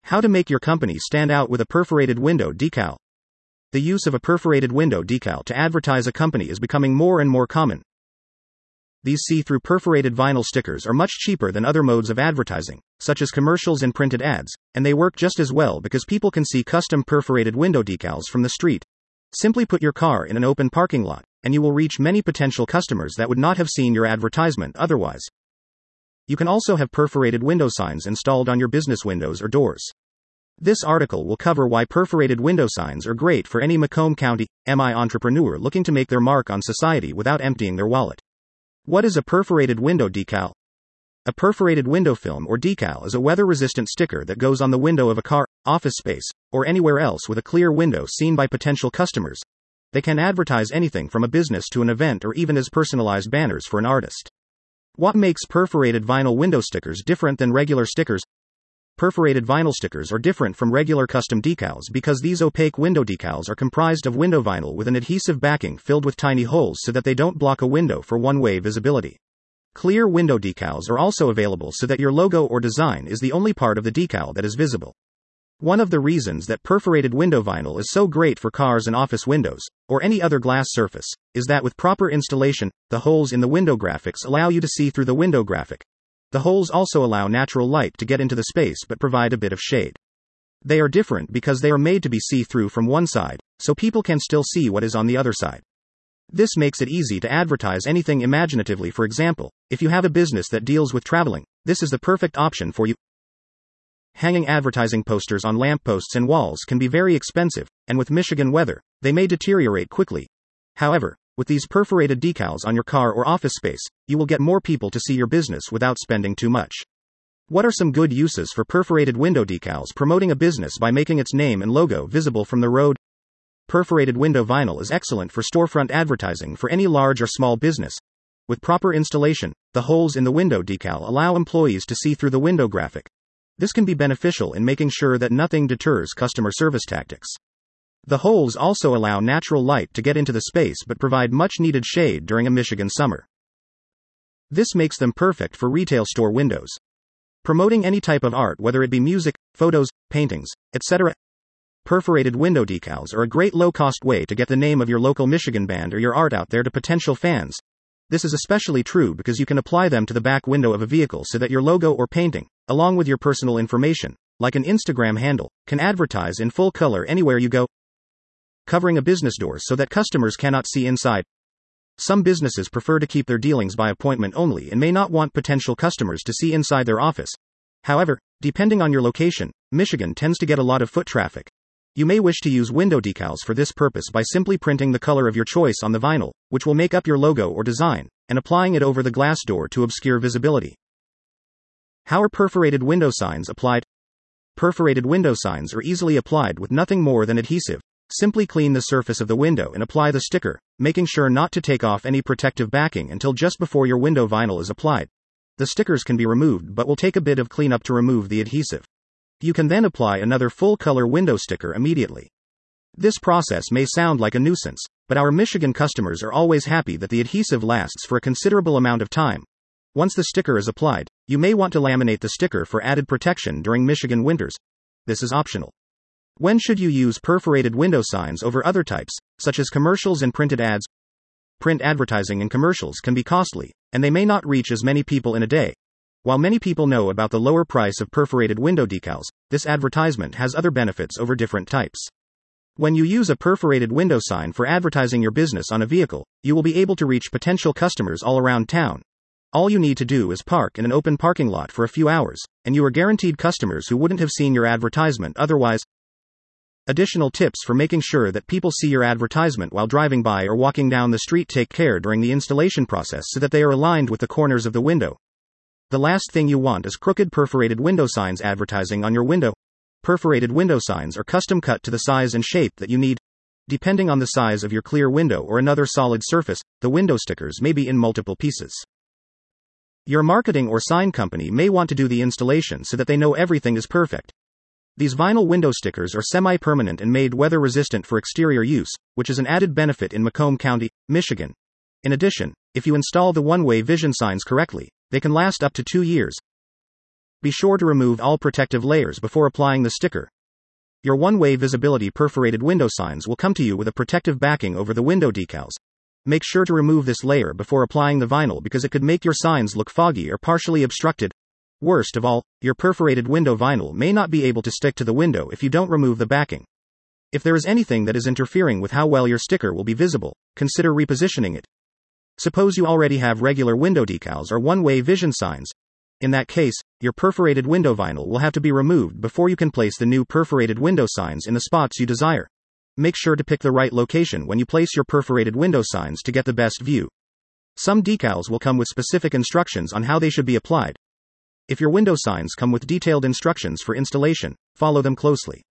How to make your company stand out with a perforated window decal. The use of a perforated window decal to advertise a company is becoming more and more common. These see-through perforated vinyl stickers are much cheaper than other modes of advertising, such as commercials and printed ads, and they work just as well because people can see custom perforated window decals from the street. Simply put your car in an open parking lot, and you will reach many potential customers that would not have seen your advertisement otherwise. You can also have perforated window signs installed on your business windows or doors. This article will cover why perforated window signs are great for any Macomb County, MI entrepreneur looking to make their mark on society without emptying their wallet. What is a perforated window decal? A perforated window film or decal is a weather-resistant sticker that goes on the window of a car, office space, or anywhere else with a clear window seen by potential customers. They can advertise anything from a business to an event or even as personalized banners for an artist. What makes perforated vinyl window stickers different than regular stickers? Perforated vinyl stickers are different from regular custom decals because these opaque window decals are comprised of window vinyl with an adhesive backing filled with tiny holes so that they don't block a window for one-way visibility. Clear window decals are also available so that your logo or design is the only part of the decal that is visible. One of the reasons that perforated window vinyl is so great for cars and office windows, or any other glass surface, is that with proper installation, the holes in the window graphics allow you to see through the window graphic. The holes also allow natural light to get into the space but provide a bit of shade. They are different because they are made to be see-through from one side, so people can still see what is on the other side. This makes it easy to advertise anything imaginatively. For example, if you have a business that deals with traveling, this is the perfect option for you. Hanging advertising posters on lampposts and walls can be very expensive, and with Michigan weather, they may deteriorate quickly. However, with these perforated decals on your car or office space, you will get more people to see your business without spending too much. What are some good uses for perforated window decals promoting a business by making its name and logo visible from the road? Perforated window vinyl is excellent for storefront advertising for any large or small business. With proper installation, the holes in the window decal allow employees to see through the window graphic. This can be beneficial in making sure that nothing deters customer service tactics. The holes also allow natural light to get into the space but provide much needed shade during a Michigan summer. This makes them perfect for retail store windows. Promoting any type of art, whether it be music, photos, paintings, etc. Perforated window decals are a great low-cost way to get the name of your local Michigan band or your art out there to potential fans. This is especially true because you can apply them to the back window of a vehicle so that your logo or painting, along with your personal information, like an Instagram handle, can advertise in full color anywhere you go. Covering a business door so that customers cannot see inside. Some businesses prefer to keep their dealings by appointment only and may not want potential customers to see inside their office. However, depending on your location, Michigan tends to get a lot of foot traffic. You may wish to use window decals for this purpose by simply printing the color of your choice on the vinyl, which will make up your logo or design, and applying it over the glass door to obscure visibility. How are perforated window signs applied? Perforated window signs are easily applied with nothing more than adhesive. Simply clean the surface of the window and apply the sticker, making sure not to take off any protective backing until just before your window vinyl is applied. The stickers can be removed but will take a bit of cleanup to remove the adhesive. You can then apply another full-color window sticker immediately. This process may sound like a nuisance, but our Michigan customers are always happy that the adhesive lasts for a considerable amount of time. Once the sticker is applied, you may want to laminate the sticker for added protection during Michigan winters. This is optional. When should you use perforated window signs over other types, such as commercials and printed ads? Print advertising and commercials can be costly, and they may not reach as many people in a day. While many people know about the lower price of perforated window decals, this advertisement has other benefits over different types. When you use a perforated window sign for advertising your business on a vehicle, you will be able to reach potential customers all around town. All you need to do is park in an open parking lot for a few hours, and you are guaranteed customers who wouldn't have seen your advertisement otherwise. Additional tips for making sure that people see your advertisement while driving by or walking down the street. Take care during the installation process so that they are aligned with the corners of the window. The last thing you want is crooked perforated window signs advertising on your window. Perforated window signs are custom cut to the size and shape that you need. Depending on the size of your clear window or another solid surface, the window stickers may be in multiple pieces. Your marketing or sign company may want to do the installation so that they know everything is perfect. These vinyl window stickers are semi-permanent and made weather-resistant for exterior use, which is an added benefit in Macomb County, Michigan. In addition, if you install the one-way vision signs correctly, they can last up to 2 years. Be sure to remove all protective layers before applying the sticker. Your one-way visibility perforated window signs will come to you with a protective backing over the window decals. Make sure to remove this layer before applying the vinyl because it could make your signs look foggy or partially obstructed. Worst of all, your perforated window vinyl may not be able to stick to the window if you don't remove the backing. If there is anything that is interfering with how well your sticker will be visible, consider repositioning it. Suppose you already have regular window decals or one-way vision signs. In that case, your perforated window vinyl will have to be removed before you can place the new perforated window signs in the spots you desire. Make sure to pick the right location when you place your perforated window signs to get the best view. Some decals will come with specific instructions on how they should be applied. If your window signs come with detailed instructions for installation, follow them closely.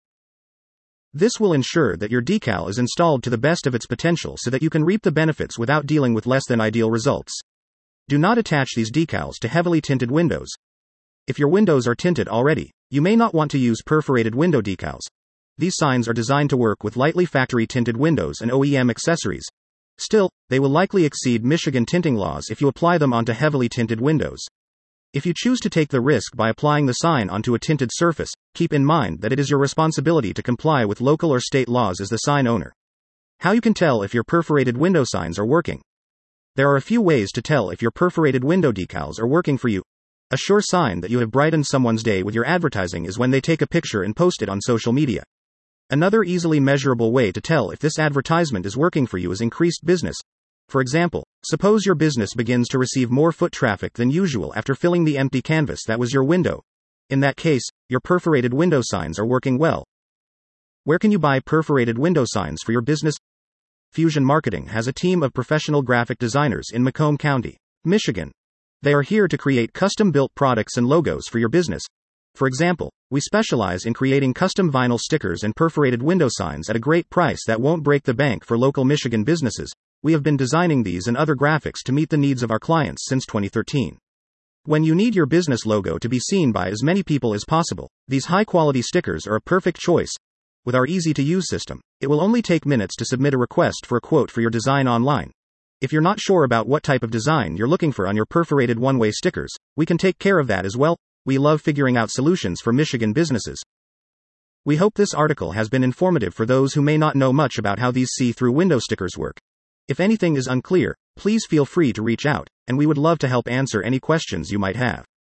This will ensure that your decal is installed to the best of its potential so that you can reap the benefits without dealing with less than ideal results. Do not attach these decals to heavily tinted windows. If your windows are tinted already, you may not want to use perforated window decals. These signs are designed to work with lightly factory tinted windows and OEM accessories. Still, they will likely exceed Michigan tinting laws if you apply them onto heavily tinted windows. If you choose to take the risk by applying the sign onto a tinted surface, keep in mind that it is your responsibility to comply with local or state laws as the sign owner. How you can tell if your perforated window signs are working. There are a few ways to tell if your perforated window decals are working for you. A sure sign that you have brightened someone's day with your advertising is when they take a picture and post it on social media. Another easily measurable way to tell if this advertisement is working for you is increased business. For example, suppose your business begins to receive more foot traffic than usual after filling the empty canvas that was your window. In that case, your perforated window signs are working well. Where can you buy perforated window signs for your business? Fusion Marketing has a team of professional graphic designers in Macomb County, Michigan. They are here to create custom-built products and logos for your business. For example, we specialize in creating custom vinyl stickers and perforated window signs at a great price that won't break the bank for local Michigan businesses. We have been designing these and other graphics to meet the needs of our clients since 2013. When you need your business logo to be seen by as many people as possible, these high-quality stickers are a perfect choice. With our easy-to-use system, it will only take minutes to submit a request for a quote for your design online. If you're not sure about what type of design you're looking for on your perforated one-way stickers, we can take care of that as well. We love figuring out solutions for Michigan businesses. We hope this article has been informative for those who may not know much about how these see-through window stickers work. If anything is unclear, please feel free to reach out, and we would love to help answer any questions you might have.